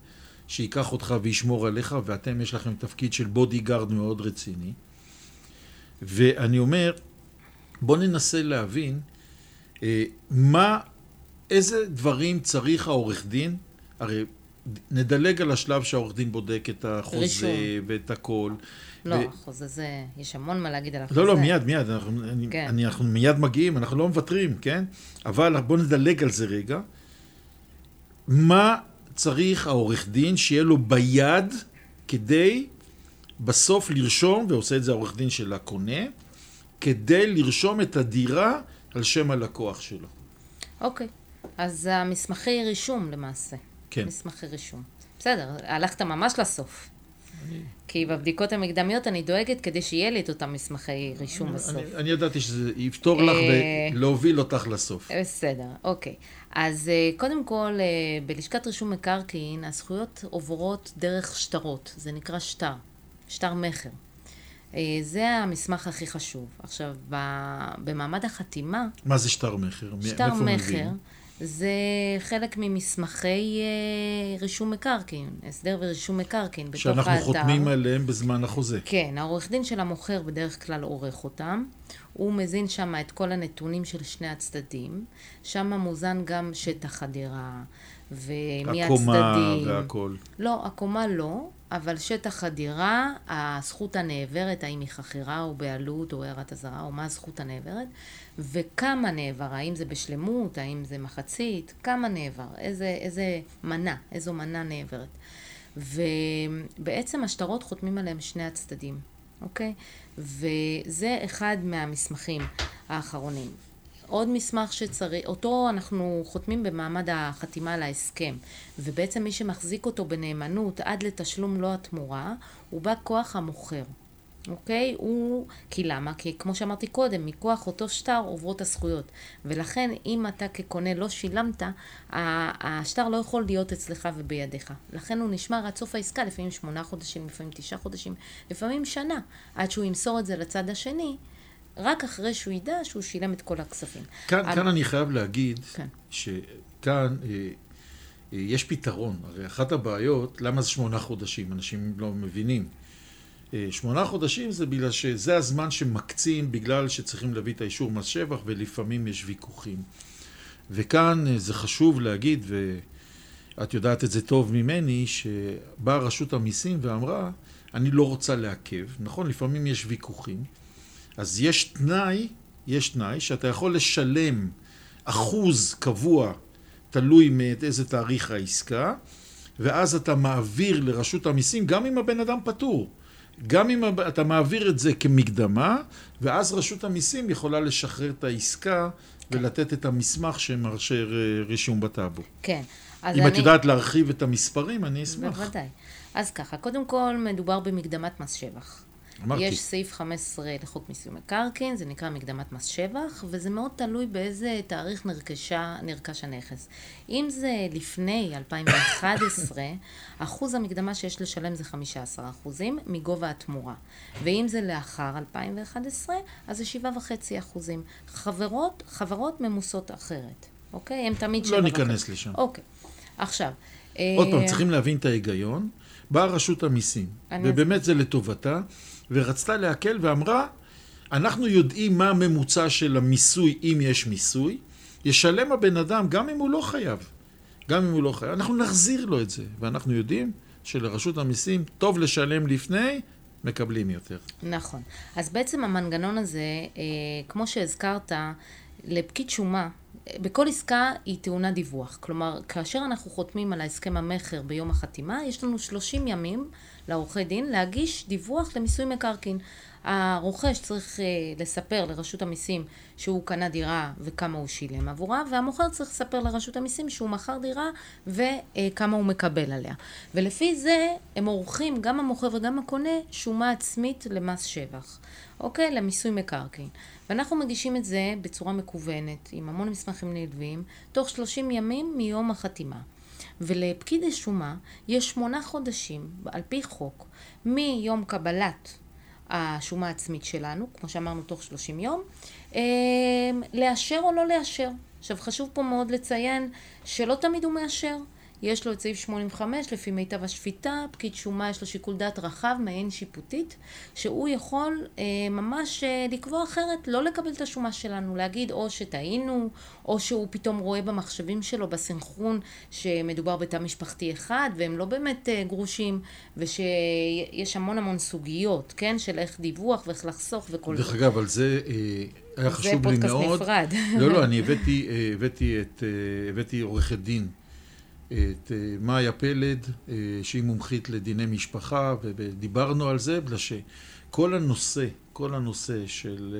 שיקח אותך וישמור עליך, ואתם יש לכם תפקיד של בודיגארד מאוד רציני. ואני אומר, בוא ננסה להבין אה, מה, איזה דברים צריך העורך דין, הרי נדלג על השלב שהעורך דין בודק את החוזה רישום. ואת הכל. לא, ו... החוזה זה, יש המון מה להגיד על החוזה. לא, לא, מיד, מיד, אנחנו, כן. אני, אנחנו מיד מגיעים, אנחנו לא מוותרים, כן? אבל בוא נדלג על זה רגע. מה צריך העורך דין שיהיה לו ביד כדי בסוף לרשום, ועושה את זה העורך דין של הקונה, כדי לרשום את הדירה על שם הלקוח שלו. אוקיי, אז המסמכי רישום למעשה. כן. מסמכי רישום. בסדר, הלכת ממש לסוף. אני... כי בבדיקות המקדמיות אני דואגת כדי שיהיה לי את אותם מסמכי רישום אני, בסוף. אני, אני ידעתי שזה יפתור לך ולהוביל אותך לסוף. בסדר, אוקיי. אז קודם כל, בלשכת רישום מקרקעין, הזכויות עוברות דרך שטרות. זה נקרא שטר, שטר מחר. זה המסמך הכי חשוב. עכשיו, במעמד החתימה... מה זה שטר מחר? שטר מחר זה חלק ממסמכי רישום מקרקעין, הסדר ורישום מקרקעין בתוך האתר. שאנחנו חותמים עליהם בזמן החוזה. כן, העורך דין של המוכר בדרך כלל עורך אותם. הוא מזין שם את כל הנתונים של שני הצדדים. שם מוזן גם שטח הדירה ומי הצדדים. הקומה והכל. לא, הקומה לא. אבל שטח הדירה, הזכות הנעברת, האם היא חכירה או בעלות או הערת הזרה, או מה הזכות הנעברת, וכמה נעבר, האם זה בשלמות, האם זה מחצית, כמה נעבר, איזה, איזה מנה, איזו מנה נעברת. ובעצם השטרות חותמים עליהם שני הצדדים, אוקיי? וזה אחד מהמסמכים האחרונים. עוד מסמך שצריך, אותו אנחנו חותמים במעמד החתימה על ההסכם, ובעצם מי שמחזיק אותו בנאמנות עד לתשלום לא התמורה, הוא בא כוח המוכר, אוקיי? הוא, כי למה? כי כמו שאמרתי קודם, מכוח אותו שטר עוברות הזכויות, ולכן אם אתה כקונה לא שילמת, השטר לא יכול להיות אצלך ובידיך, לכן הוא נשמר עד סוף העסקה, לפעמים שמונה חודשים, לפעמים תשעה חודשים, לפעמים שנה, עד שהוא ימסור את זה לצד השני, רק אחרי שהוא ידע שהוא שילם את כל הכספים. כאן, אבל... כאן אני חייב להגיד, כן. שכאן אה, אה, יש פתרון. הרי אחת הבעיות, למה זה שמונה חודשים? אנשים לא מבינים. אה, שמונה חודשים זה בגלל שזה הזמן שמקצים, בגלל שצריכים להביא את האישור מס שבח, ולפעמים יש ויכוחים. וכאן אה, זה חשוב להגיד, ואת יודעת את זה טוב ממני, שבאה רשות המיסים ואמרה, אני לא רוצה לעכב. נכון, לפעמים יש ויכוחים. אז יש תנאי, יש תנאי שאתה יכול לשלם אחוז קבוע, תלוי מאיזה תאריך העסקה, ואז אתה מעביר לרשות המיסים, גם אם הבן אדם פטור, גם אם אתה מעביר את זה כמקדמה, ואז רשות המיסים יכולה לשחרר את העסקה, ולתת את המסמך שמרשה רישום בטאבו. כן. אם אני... את יודעת להרחיב את המספרים, אני אשמח. בוודאי. אז ככה, קודם כל מדובר במקדמת מס שבח. אמרתי. יש סעיף חמש עשרה לחוק מיסוי מקרקעין, זה נקרא מקדמת מס שבח, וזה מאוד תלוי באיזה תאריך נרכשה, נרכש הנכס. אם זה לפני אלפיים ואחת עשרה, אחוז המקדמה שיש לשלם זה חמישה עשר אחוזים מגובה התמורה. ואם זה לאחר אלפיים ואחת עשרה, אז זה שבעה וחצי אחוזים. חברות, חברות ממוסות אחרת. אוקיי? הם תמיד שבעה וחצי. לא ניכנס לשם. אוקיי. עכשיו. עוד פעם, צריכים להבין את ההיגיון. באה רשות המיסים, ובאמת זה לטובתה, ורצתה להקל ואמרה, אנחנו יודעים מה הממוצע של המיסוי, אם יש מיסוי, ישלם הבן אדם גם אם הוא לא חייב, גם אם הוא לא חייב, אנחנו נחזיר לו את זה, ואנחנו יודעים שלרשות המיסים טוב לשלם לפני, מקבלים יותר. נכון, אז בעצם המנגנון הזה, כמו שהזכרת, לפקיד שומה, בכל עסקה היא טעונה דיווח, כלומר, כאשר אנחנו חותמים על ההסכם המחר ביום החתימה, יש לנו שלושים ימים לעורכי דין להגיש דיווח למיסוי מקרקעין. הרוכש צריך לספר לרשות המיסים שהוא קנה דירה וכמה הוא שילם עבורה, והמוכר צריך לספר לרשות המיסים שהוא מכר דירה וכמה הוא מקבל עליה. ולפי זה הם עורכים, גם המוכר וגם הקונה, שומה עצמית למס שבח. אוקיי? למיסוי מקרקעין. ואנחנו מגישים את זה בצורה מקוונת, עם המון מסמכים נלווים, תוך שלושים ימים מיום החתימה. ולפקיד השומה יש שמונה חודשים, על פי חוק, מיום קבלת השומה העצמית שלנו, כמו שאמרנו תוך שלושים יום, לאשר או לא לאשר. עכשיו חשוב פה מאוד לציין שלא תמיד הוא מאשר. יש לו את סעיף שמונים וחמש, לפי מיטב השפיטה, פקיד שומה יש לו שיקול דעת רחב, מעין שיפוטית, שהוא יכול אה, ממש אה, לקבוע אחרת, לא לקבל את השומה שלנו, להגיד או שטעינו, או שהוא פתאום רואה במחשבים שלו, בסנכרון, שמדובר בתא משפחתי אחד, והם לא באמת אה, גרושים, ושיש המון המון סוגיות, כן? של איך דיווח ואיך לחסוך וכל זה. דרך אגב, על זה אה, היה חשוב לי מאוד. זה פודקאסט נפרד. לא, לא, אני הבאתי, הבאתי את, הבאתי עורכת דין, את מאיה פלד, שהיא מומחית לדיני משפחה, ודיברנו על זה, בגלל שכל הנושא, כל הנושא של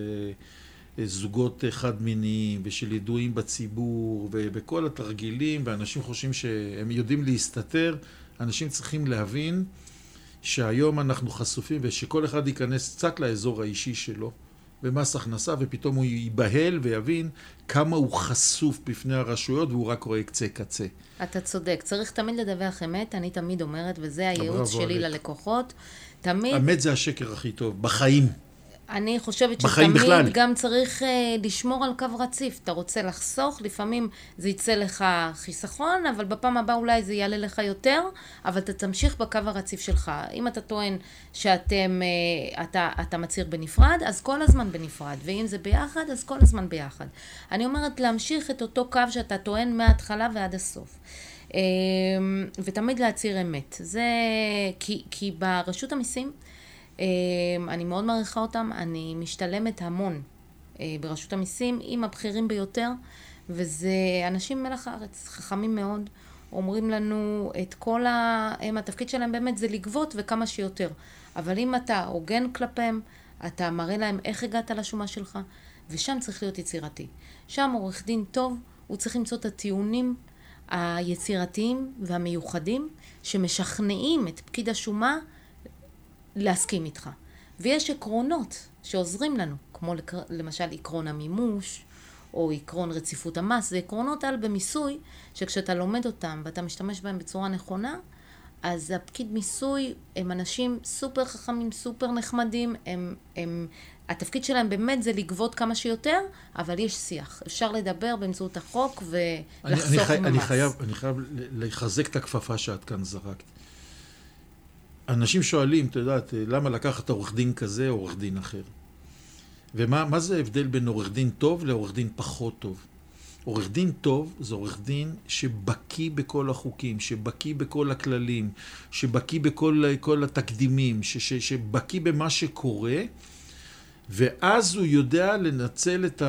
זוגות חד מיניים, ושל ידועים בציבור, ובכל התרגילים, ואנשים חושבים שהם יודעים להסתתר, אנשים צריכים להבין שהיום אנחנו חשופים, ושכל אחד ייכנס קצת לאזור האישי שלו, במס הכנסה, ופתאום הוא ייבהל ויבין כמה הוא חשוף בפני הרשויות, והוא רק רואה קצה קצה. אתה צודק, צריך תמיד לדווח אמת, אני תמיד אומרת, וזה הייעוץ שלי ללקוחות, תמיד... אמת זה השקר הכי טוב, בחיים. אני חושבת שתמיד בכלל. גם צריך uh, לשמור על קו רציף. אתה רוצה לחסוך, לפעמים זה יצא לך חיסכון, אבל בפעם הבאה אולי זה יעלה לך יותר, אבל אתה תמשיך בקו הרציף שלך. אם אתה טוען שאתם, uh, אתה, אתה מצהיר בנפרד, אז כל הזמן בנפרד, ואם זה ביחד, אז כל הזמן ביחד. אני אומרת להמשיך את אותו קו שאתה טוען מההתחלה ועד הסוף. Uh, ותמיד להצהיר אמת. זה כי, כי ברשות המיסים, אני מאוד מעריכה אותם, אני משתלמת המון ברשות המיסים עם הבכירים ביותר, וזה אנשים מלח הארץ, חכמים מאוד, אומרים לנו את כל ה... הם, התפקיד שלהם באמת זה לגבות וכמה שיותר. אבל אם אתה הוגן כלפיהם, אתה מראה להם איך הגעת לשומה שלך, ושם צריך להיות יצירתי. שם עורך דין טוב, הוא צריך למצוא את הטיעונים היצירתיים והמיוחדים, שמשכנעים את פקיד השומה להסכים איתך. ויש עקרונות שעוזרים לנו, כמו למשל עקרון המימוש, או עקרון רציפות המס. זה עקרונות על במיסוי, שכשאתה לומד אותם ואתה משתמש בהם בצורה נכונה, אז הפקיד מיסוי הם אנשים סופר חכמים, סופר נחמדים, הם, הם, התפקיד שלהם באמת זה לגבות כמה שיותר, אבל יש שיח. אפשר לדבר באמצעות החוק ולחסוך אני, אני ממס. אני חייב, אני חייב לחזק את הכפפה שאת כאן זרקת. אנשים שואלים, אתה יודעת, למה לקחת עורך דין כזה או עורך דין אחר? ומה מה זה ההבדל בין עורך דין טוב לעורך דין פחות טוב? עורך דין טוב זה עורך דין שבקי בכל החוקים, שבקי בכל הכללים, שבקי בכל כל התקדימים, ש, ש, שבקי במה שקורה, ואז הוא יודע לנצל את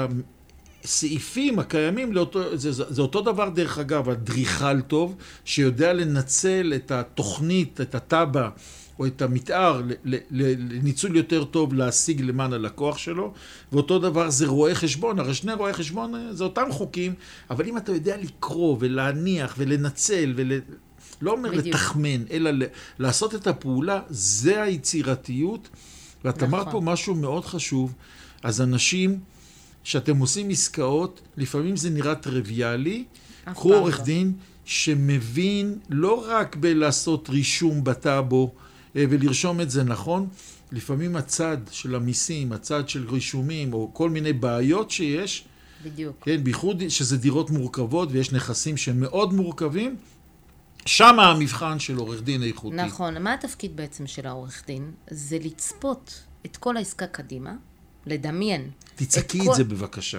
הסעיפים הקיימים, לאותו, זה, זה, זה אותו דבר דרך אגב, הדריכל טוב, שיודע לנצל את התוכנית, את הטבע, או את המתאר לניצול יותר טוב להשיג למען הלקוח שלו, ואותו דבר זה רואה חשבון, הרי שני רואה חשבון זה אותם חוקים, אבל אם אתה יודע לקרוא ולהניח ולנצל, ול... לא אומר בדיוק. לתחמן, אלא לעשות את הפעולה, זה היצירתיות, ואת נכון. אמרת פה משהו מאוד חשוב, אז אנשים שאתם עושים עסקאות, לפעמים זה נראה טריוויאלי, קחו עורך דין שמבין לא רק בלעשות רישום בטאבו, ולרשום את זה נכון, לפעמים הצד של המיסים, הצד של רישומים, או כל מיני בעיות שיש, בדיוק. כן, בייחוד שזה דירות מורכבות, ויש נכסים שהם מאוד מורכבים, שם המבחן של עורך דין איכותי. נכון, מה התפקיד בעצם של העורך דין? זה לצפות את כל העסקה קדימה, לדמיין. תצעקי את, את כל... זה כל... בבקשה.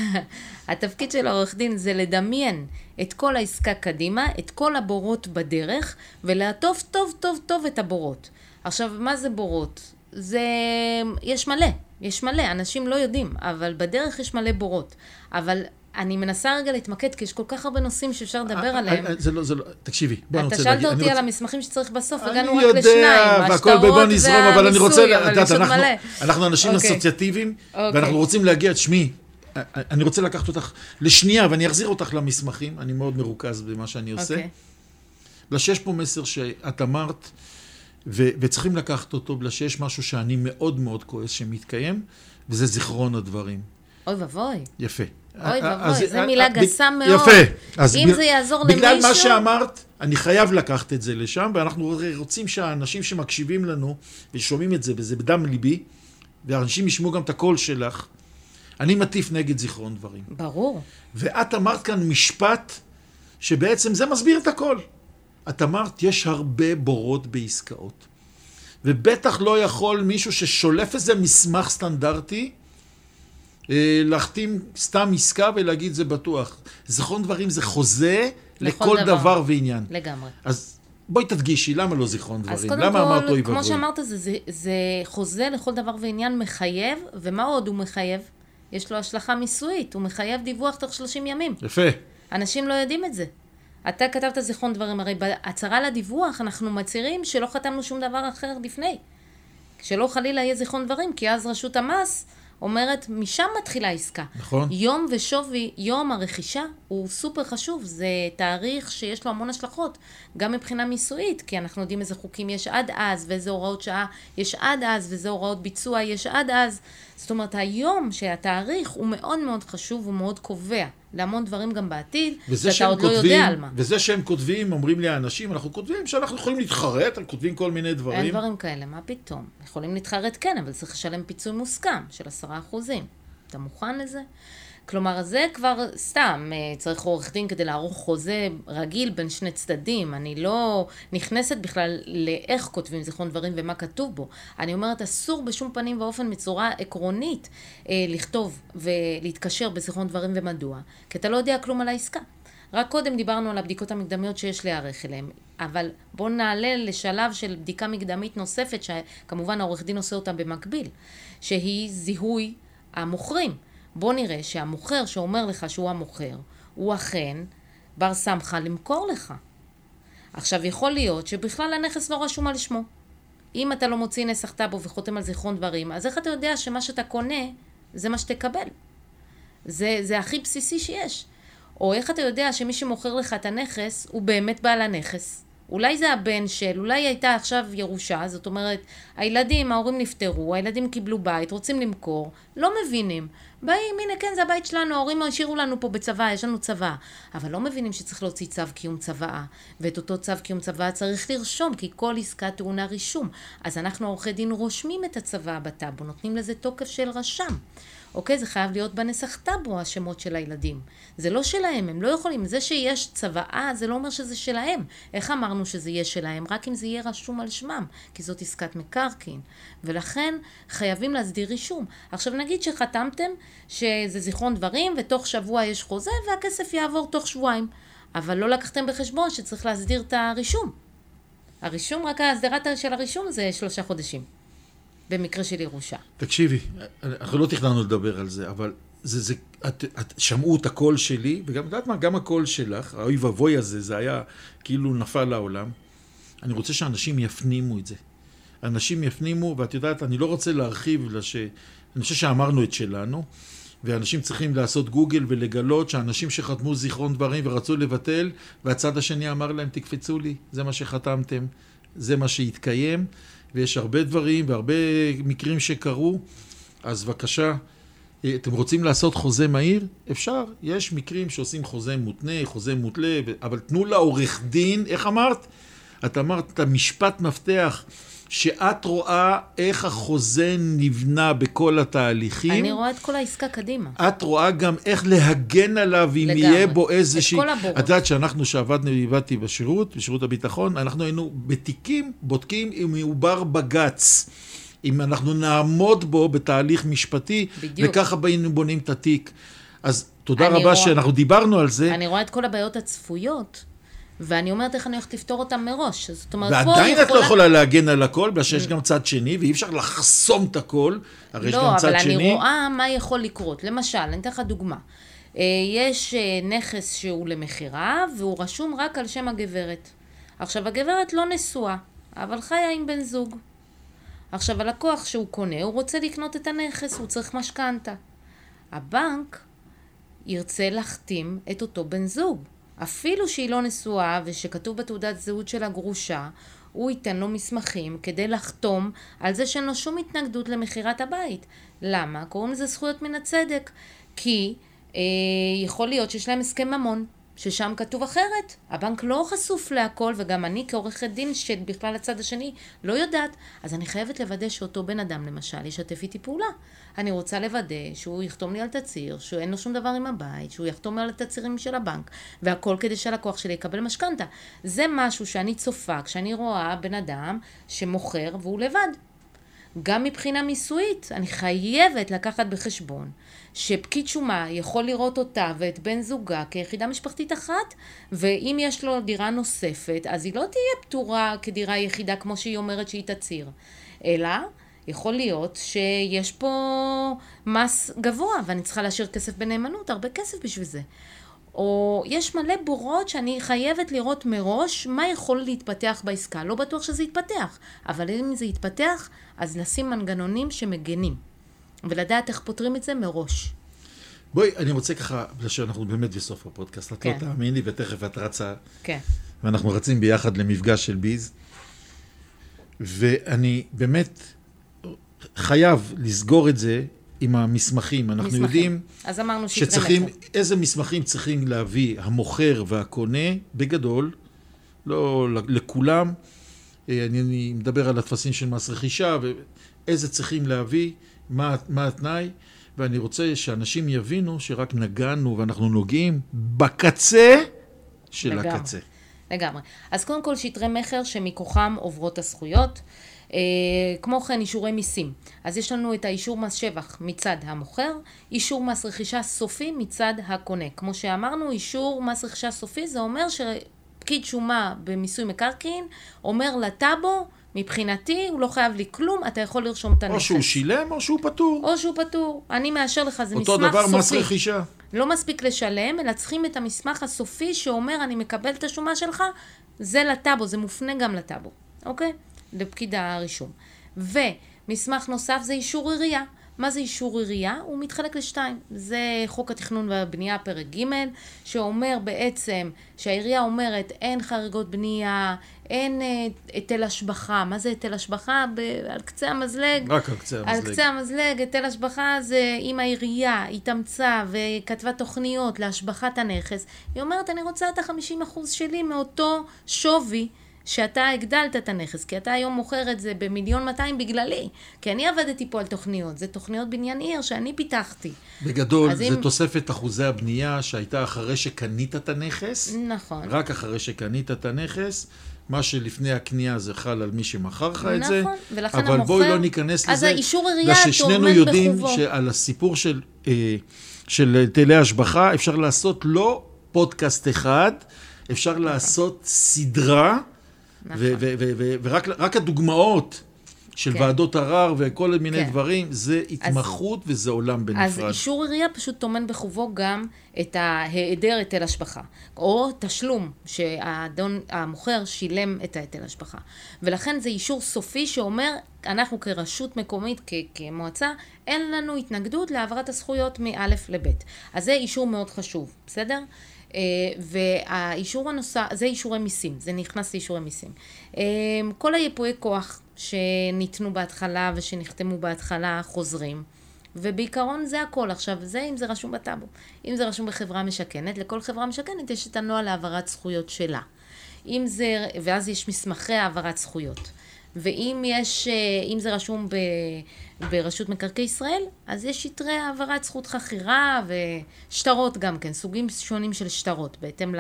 התפקיד של העורך דין זה לדמיין את כל העסקה קדימה, את כל הבורות בדרך, ולעטוף טוב טוב טוב את הבורות. עכשיו, מה זה בורות? זה... יש מלא, יש מלא, אנשים לא יודעים, אבל בדרך יש מלא בורות. אבל אני מנסה רגע להתמקד, כי יש כל כך הרבה נושאים שאפשר לדבר עליהם. זה לא, זה לא, תקשיבי, בוא אני רוצה להגיד. אתה שאלת אותי על המסמכים שצריך בסוף, הגענו רק לשניים, השטרות והמיסוי, אבל יש עוד מלא. אנחנו אנשים אסוציאטיביים, ואנחנו רוצים להגיע, שמי, אני רוצה לקחת אותך לשנייה, ואני אחזיר אותך למסמכים, אני מאוד מרוכז במה שאני עושה. בגלל שיש פה מסר שאת אמרת, וצריכים לקחת אותו, בגלל שיש משהו שאני מאוד מאוד כועס שמתקיים, וזה זיכרון הדברים. אוי ובוי. יפה. אוי ובוי, זו מילה גסה מאוד. יפה. אם זה יעזור למישהו... בגלל מה שאמרת, אני חייב לקחת את זה לשם, ואנחנו רוצים שהאנשים שמקשיבים לנו, ושומעים את זה, וזה בדם ליבי, ואנשים ישמעו גם את הקול שלך, אני מטיף נגד זיכרון דברים. ברור. ואת אמרת כאן משפט, שבעצם זה מסביר את הכל. את אמרת, יש הרבה בורות בעסקאות. ובטח לא יכול מישהו ששולף איזה מסמך סטנדרטי, להחתים סתם עסקה ולהגיד זה בטוח. זיכרון דברים זה חוזה לכל דבר. דבר ועניין. לגמרי. אז בואי תדגישי, למה לא זיכרון דברים? למה כל, אמרת אוי כמו ואבוי? שאמרת, זה, זה, זה חוזה לכל דבר ועניין מחייב, ומה עוד הוא מחייב? יש לו השלכה מיסויית, הוא מחייב דיווח תוך שלושים ימים. יפה. אנשים לא יודעים את זה. אתה כתבת זיכרון דברים, הרי בהצהרה לדיווח אנחנו מצהירים שלא חתמנו שום דבר אחר לפני. שלא חלילה יהיה זיכרון דברים, כי אז רשות המס אומרת, משם מתחילה עסקה. נכון. יום ושווי, יום הרכישה הוא סופר חשוב, זה תאריך שיש לו המון השלכות, גם מבחינה מיסויית, כי אנחנו יודעים איזה חוקים יש עד אז, ואיזה הוראות שעה יש עד אז, ואיזה הוראות ביצוע יש עד אז. זאת אומרת, היום שהתאריך הוא מאוד מאוד חשוב, הוא מאוד קובע להמון דברים גם בעתיד, שאתה עוד כותבים, לא יודע על מה. וזה שהם כותבים, אומרים לי האנשים, אנחנו כותבים שאנחנו יכולים להתחרט, אנחנו כותבים כל מיני דברים. אין דברים כאלה, מה פתאום? יכולים להתחרט כן, אבל צריך לשלם פיצוי מוסכם של עשרה אחוזים. אתה מוכן לזה? כלומר, זה כבר סתם, צריך עורך דין כדי לערוך חוזה רגיל בין שני צדדים. אני לא נכנסת בכלל לאיך כותבים זיכרון דברים ומה כתוב בו. אני אומרת, אסור בשום פנים ואופן מצורה עקרונית אה, לכתוב ולהתקשר בזיכרון דברים ומדוע, כי אתה לא יודע כלום על העסקה. רק קודם דיברנו על הבדיקות המקדמיות שיש להיערך אליהן, אבל בואו נעלה לשלב של בדיקה מקדמית נוספת, שכמובן העורך דין עושה אותה במקביל, שהיא זיהוי המוכרים. בוא נראה שהמוכר שאומר לך שהוא המוכר, הוא אכן בר סמכה למכור לך. עכשיו יכול להיות שבכלל הנכס לא רשום על שמו. אם אתה לא מוציא נסח טאבו וחותם על זיכרון דברים, אז איך אתה יודע שמה שאתה קונה זה מה שתקבל? זה, זה הכי בסיסי שיש. או איך אתה יודע שמי שמוכר לך את הנכס הוא באמת בעל הנכס? אולי זה הבן של, אולי הייתה עכשיו ירושה, זאת אומרת, הילדים, ההורים נפטרו, הילדים קיבלו בית, רוצים למכור, לא מבינים. באים, הנה כן, זה הבית שלנו, ההורים השאירו לנו פה בצבא, יש לנו צבא. אבל לא מבינים שצריך להוציא צו קיום צבא, ואת אותו צו קיום צבא צריך לרשום, כי כל עסקה טעונה רישום. אז אנחנו עורכי דין רושמים את הצבא בטאבו, נותנים לזה תוקף של רשם. אוקיי, זה חייב להיות בנסח טאבו, השמות של הילדים. זה לא שלהם, הם לא יכולים. זה שיש צבאה, זה לא אומר שזה שלהם. איך אמרנו שזה יהיה שלהם? רק אם זה יהיה רשום על שמם, כי זאת עסקת מקרקעין. ולכן חייבים להסדיר רישום. עכשיו נגיד שחתמתם שזה זיכרון דברים, ותוך שבוע יש חוזה, והכסף יעבור תוך שבועיים. אבל לא לקחתם בחשבון שצריך להסדיר את הרישום. הרישום, רק ההסדרת של הרישום זה שלושה חודשים. במקרה של ירושה. תקשיבי, אנחנו לא תכננו לדבר על זה, אבל זה, זה, את, את שמעו את הקול שלי, וגם, יודעת מה, גם הקול שלך, האוי ואבוי הזה, זה היה כאילו נפל לעולם. אני רוצה שאנשים יפנימו את זה. אנשים יפנימו, ואת יודעת, אני לא רוצה להרחיב, לש... אני חושב שאמרנו את שלנו, ואנשים צריכים לעשות גוגל ולגלות שאנשים שחתמו זיכרון דברים ורצו לבטל, והצד השני אמר להם, תקפצו לי, זה מה שחתמתם, זה מה שהתקיים, ויש הרבה דברים והרבה מקרים שקרו, אז בבקשה, אתם רוצים לעשות חוזה מהיר? אפשר, יש מקרים שעושים חוזה מותנה, חוזה מותלה, אבל תנו לעורך דין, איך אמרת? את אמרת את המשפט מפתח, שאת רואה איך החוזה נבנה בכל התהליכים. אני רואה את כל העסקה קדימה. את רואה גם איך להגן עליו, אם לגמרי. יהיה בו איזושהי... את כל הבורות. את יודעת שאנחנו שעבדנו, עבדתי בשירות, בשירות הביטחון, אנחנו היינו בתיקים, בודקים אם הוא בר בגץ. אם אנחנו נעמוד בו בתהליך משפטי, בדיוק. וככה היינו בונים את התיק. אז תודה רבה רואה... שאנחנו דיברנו על זה. אני רואה את כל הבעיות הצפויות, ואני אומרת איך אני הולכת לפתור אותם מראש. זאת אומרת, ועדיין את יכולה... לא יכולה להגן על הכל, בגלל שיש גם צד שני, ואי אפשר לחסום את הכל, הרי יש גם צד שני. לא, אבל אני רואה מה יכול לקרות. למשל, אני אתן לך דוגמה. יש נכס שהוא למחירה, והוא רשום רק על שם הגברת. עכשיו, הגברת לא נשואה, אבל חיה עם בן זוג. עכשיו, הלקוח שהוא קונה, הוא רוצה לקנות את הנכס, הוא צריך משכנתה. הבנק ירצה להחתים את אותו בן זוג. אפילו שהיא לא נשואה ושכתוב בתעודת זהות של הגרושה, הוא ייתן לו מסמכים כדי לחתום על זה שאין לו שום התנגדות למחירת הבית. למה? קוראים לזה זכויות מן הצדק. כי אה, יכול להיות שיש להם הסכם ממון. ששם כתוב אחרת. הבנק לא חשוף להכל, וגם אני כעורכת דין שבכלל הצד השני לא יודעת. אז אני חייבת לוודא שאותו בן אדם למשל ישתף איתי פעולה. אני רוצה לוודא שהוא יחתום לי על תצהיר, שאין לו שום דבר עם הבית, שהוא יחתום על התצהירים של הבנק, והכל כדי שהלקוח שלי יקבל משכנתה. זה משהו שאני צופה כשאני רואה בן אדם שמוכר והוא לבד. גם מבחינה מיסויית, אני חייבת לקחת בחשבון שפקיד שומה יכול לראות אותה ואת בן זוגה כיחידה משפחתית אחת, ואם יש לו דירה נוספת, אז היא לא תהיה פטורה כדירה יחידה כמו שהיא אומרת שהיא תצהיר, אלא יכול להיות שיש פה מס גבוה, ואני צריכה להשאיר כסף בנאמנות, הרבה כסף בשביל זה. או יש מלא בורות שאני חייבת לראות מראש מה יכול להתפתח בעסקה. לא בטוח שזה יתפתח, אבל אם זה יתפתח, אז לשים מנגנונים שמגנים, ולדעת איך פותרים את זה מראש. בואי, אני רוצה ככה, שאנחנו באמת בסוף הפודקאסט, את כן. לא תאמיני, ותכף את רצה, כן. ואנחנו רצים ביחד למפגש של ביז, ואני באמת חייב לסגור את זה, עם המסמכים. אנחנו מסמכים. יודעים אז אמרנו שצריכים, איזה מסמכים צריכים להביא המוכר והקונה, בגדול, לא לכולם. אני, אני מדבר על התפסים של מס רכישה, ואיזה צריכים להביא, מה, מה התנאי, ואני רוצה שאנשים יבינו שרק נגענו ואנחנו נוגעים בקצה של לגמרי, הקצה. לגמרי. אז קודם כל שטרי מחר שמכוחם עוברות הזכויות, Uh, כמו כן אישורי מיסים. אז יש לנו את האישור מס שבח מצד המוכר, אישור מס רכישה סופי מצד הקונה. כמו שאמרנו, אישור מס רכישה סופי זה אומר שפקיד שומה במיסוי מקרקעין אומר לטאבו, מבחינתי הוא לא חייב לי כלום, אתה יכול לרשום את הנכס. או שהוא שילם או שהוא פטור. או שהוא פטור. אני מאשר לך, זה מסמך סופי. אותו דבר מס רכישה. לא מספיק לשלם, אלא צריכים את המסמך הסופי שאומר אני מקבל את השומה שלך, זה לטאבו, זה מופנה גם לטאבו. אוקיי? לפקיד הרישום. ומסמך נוסף זה אישור עירייה. מה זה אישור עירייה? הוא מתחלק לשתיים. זה חוק התכנון והבנייה פרק ג' שאומר בעצם שהעירייה אומרת אין חריגות בנייה, אין היטל השבחה. מה זה היטל השבחה? ב- על קצה המזלג. רק על קצה המזלג. על קצה המזלג, היטל השבחה זה אם העירייה התאמצה וכתבה תוכניות להשבחת הנכס. היא אומרת אני רוצה את ה-חמישים אחוז שלי מאותו שווי שאתה הגדלת את הנכס, כי אתה היום מוכר את זה במיליון מאתיים בגללי, כי אני עבדתי פה על תוכניות, זה תוכניות בניין עיר שאני פיתחתי. בגדול, זה אם... תוספת אחוזי הבנייה שהייתה אחרי שקנית את הנכס. נכון. רק אחרי שקנית את הנכס, מה שלפני הקנייה זה חל על מי שמכר לך את זה. נכון, ולכן אבל המוכר... בואי לא ניכנס אז לזה. אז האישור עירייה ששנינו יודעים שעל הסיפור של, של היטלי השבחה, אפשר לעשות לא פודקאסט אחד, אפשר לעשות סדרה, ורק הדוגמאות של ועדות ערר וכל מיני דברים, זה התמחות וזה עולם בנפרד. אז אישור עירייה פשוט תומן בחובו גם את ההיעדר היטל השבחה, או תשלום שהאדון המוכר שילם את ההיטל השבחה. ולכן זה אישור סופי שאומר, אנחנו כרשות מקומית, כמועצה, אין לנו התנגדות להעברת הזכויות מאלף לבית. אז זה אישור מאוד חשוב, בסדר? והאישור הנוסף, זה אישורי מיסים, זה נכנס לאישורי מיסים. כל היפויי כוח שניתנו בהתחלה ושנחתמו בהתחלה חוזרים, ובעיקרון זה הכל. עכשיו, זה אם זה רשום בטאבו. אם זה רשום בחברה משכנת, לכל חברה משכנת יש את הנוהל להעברת זכויות שלה. אם זה, ואז יש מסמכי העברת זכויות. ואם יש, אם זה רשום ב, ברשות מקרקעי ישראל, אז יש שטרי העברת זכות חכירה ושטרות גם כן, סוגים שונים של שטרות, בהתאם ל...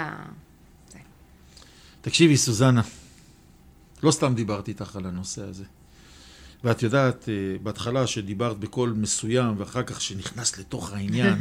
תקשיבי, סוזנה, לא סתם דיברתי איתך על הנושא הזה. ואת יודעת, בהתחלה שדיברת בקול מסוים, ואחר כך שנכנס לתוך העניין,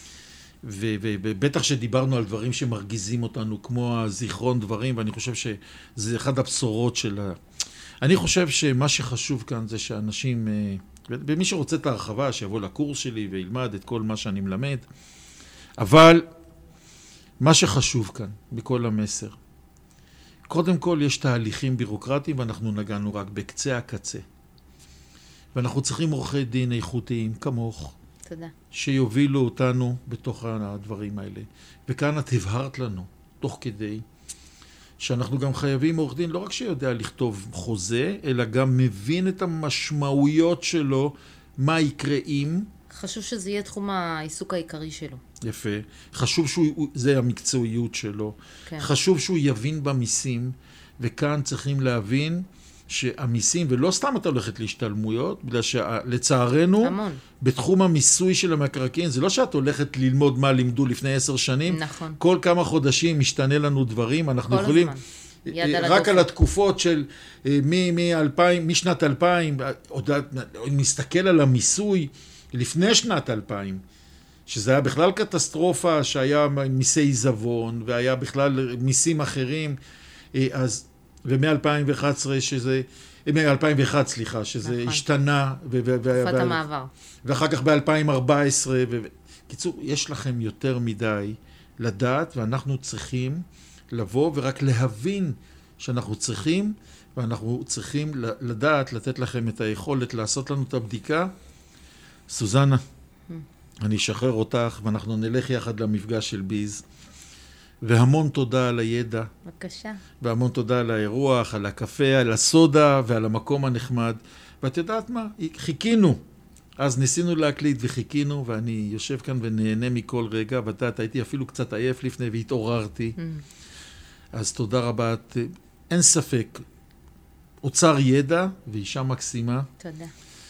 ובטח שדיברנו על דברים שמרגיזים אותנו, כמו הזיכרון דברים, ואני חושב שזה אחד הבשורות של ה... אני חושב שמה שחשוב כאן זה שאנשים, במי שרוצה את ההרחבה, שיבוא לקורס שלי וילמד את כל מה שאני מלמד, אבל מה שחשוב כאן, בכל המסר, קודם כל יש תהליכים בירוקרטיים, ואנחנו נגענו רק בקצה הקצה. ואנחנו צריכים עורכי דין איכותיים כמוך, תודה. שיובילו אותנו בתוך הדברים האלה. וכאן את הבהרת לנו, תוך כדי, שאנחנו גם חייבים עורך דין, לא רק שיודע לכתוב חוזה, אלא גם מבין את המשמעויות שלו, מה יקרה אם, חשוב שזה יהיה תחום העיסוק העיקרי שלו. יפה. חשוב שזה המקצועיות שלו. כן. חשוב שהוא יבין במיסים, וכאן צריכים להבין שהמיסים, ולא סתם אתה הולכת להשתלמויות, בגלל שלצערנו, המון. בתחום המיסוי של המקרקעין, זה לא שאת הולכת ללמוד מה לימדו לפני עשר שנים. נכון. כל כמה חודשים משתנה לנו דברים, אנחנו כל יכולים... הזמן. יד על רק הדופק. על התקופות של מ-אלפיים, משנת אלפיים, עוד מסתכל על המיסוי לפני שנת אלפיים, שזה היה בכלל קטסטרופה, שהיה מיסי עיזבון, והיה בכלל מיסים אחרים, אז, ו-מ-אלפיים ואחת עשרה שזה, מ-אלפיים ואחת, סליחה, שזה נכון. השתנה. תקופת המעבר. ואחר כך ב-אלפיים וארבע עשרה, קיצור, יש לכם יותר מדי לדעת, ואנחנו צריכים לבוא ורק להבין שאנחנו צריכים, ואנחנו צריכים לדעת, לתת לכם את היכולת לעשות לנו את הבדיקה. סוזנה, אני אשחרר אותך, ואנחנו נלך יחד למפגש של ביז. והמון תודה על הידע. בבקשה. והמון תודה על האירוח, על הקפה, על הסודה ועל המקום הנחמד. ואת יודעת מה? חיכינו. אז ניסינו להקליט וחיכינו, ואני יושב כאן ונהנה מכל רגע, ואתה הייתי אפילו קצת עייף לפני והתעוררתי. Mm. אז תודה רבה. את, אין ספק. אוצר ידע ואישה מקסימה. תודה.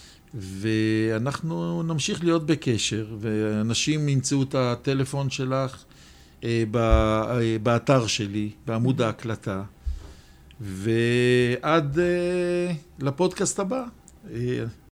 ואנחנו נמשיך להיות בקשר, ואנשים ימצאו את הטלפון שלך אה, באתר שלי, בעמוד ההקלטה, ועד אה, לפודקאסט הבא. אה,